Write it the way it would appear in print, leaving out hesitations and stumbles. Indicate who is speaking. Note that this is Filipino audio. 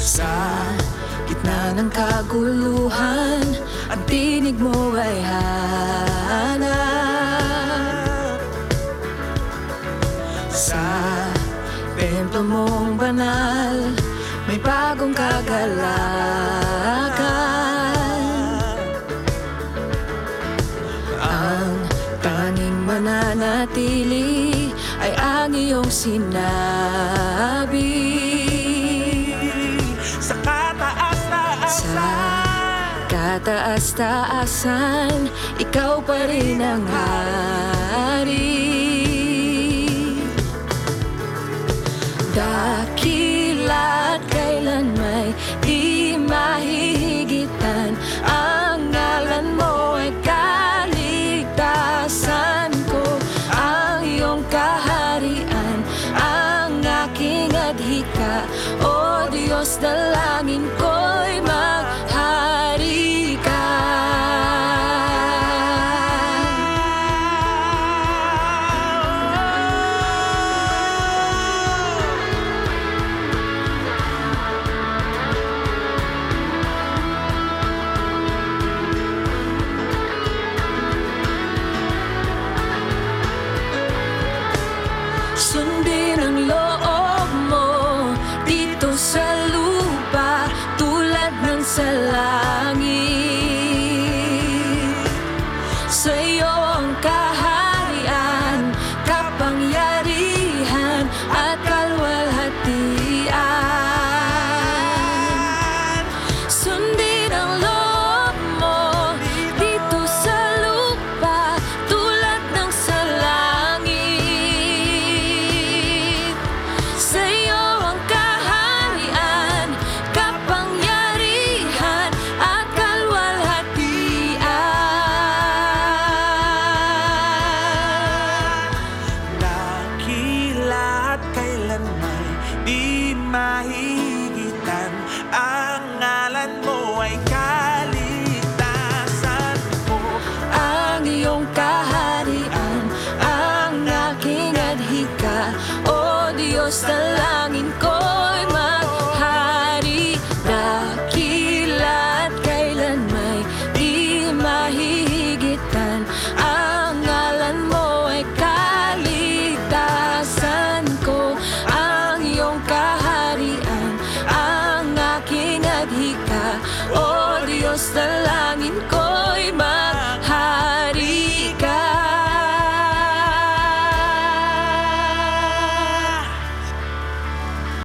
Speaker 1: Sa gitna ng kaguluhan, ang tinig mo ay hanap. Sa templo mong banal, may bagong kagalakan. Ang tanging mananatili ay ang iyong sinabi.
Speaker 2: Sa kataas-taasan,
Speaker 1: Sa kataas-taasan, ikaw pa rin ang hari. Dakila at kailan may di mahihigitan, ang ngalan mo ay kaligtasan ko. Ang iyong kaharian, ang aking adhika. O Diyos, dalangin ko'y maghari ka. Sundin ang loob mo dito sa lupa, tulad ng sa langit. Sa iyo ang kaharian, kapangyarihan at kalwalhatian. Sundin ang loob mo dito sa lupa, tulad ng sa langit. Sa iyo ang kaharian, kapangyarihan at kalwalhatian.
Speaker 2: dakila at kailan may di mahihigitan, ang ngalan mo ay kaligtasan ko.
Speaker 1: Ang iyong kaharian, ang aking adhika. O Diyos, dalangin ko'y maghari. Dakila at kailan may di mahihigitan, ang ngalan mo ay kaligtasan ko. Ang iyong kaharian, ang aking adhika. O Diyos, dalangin ko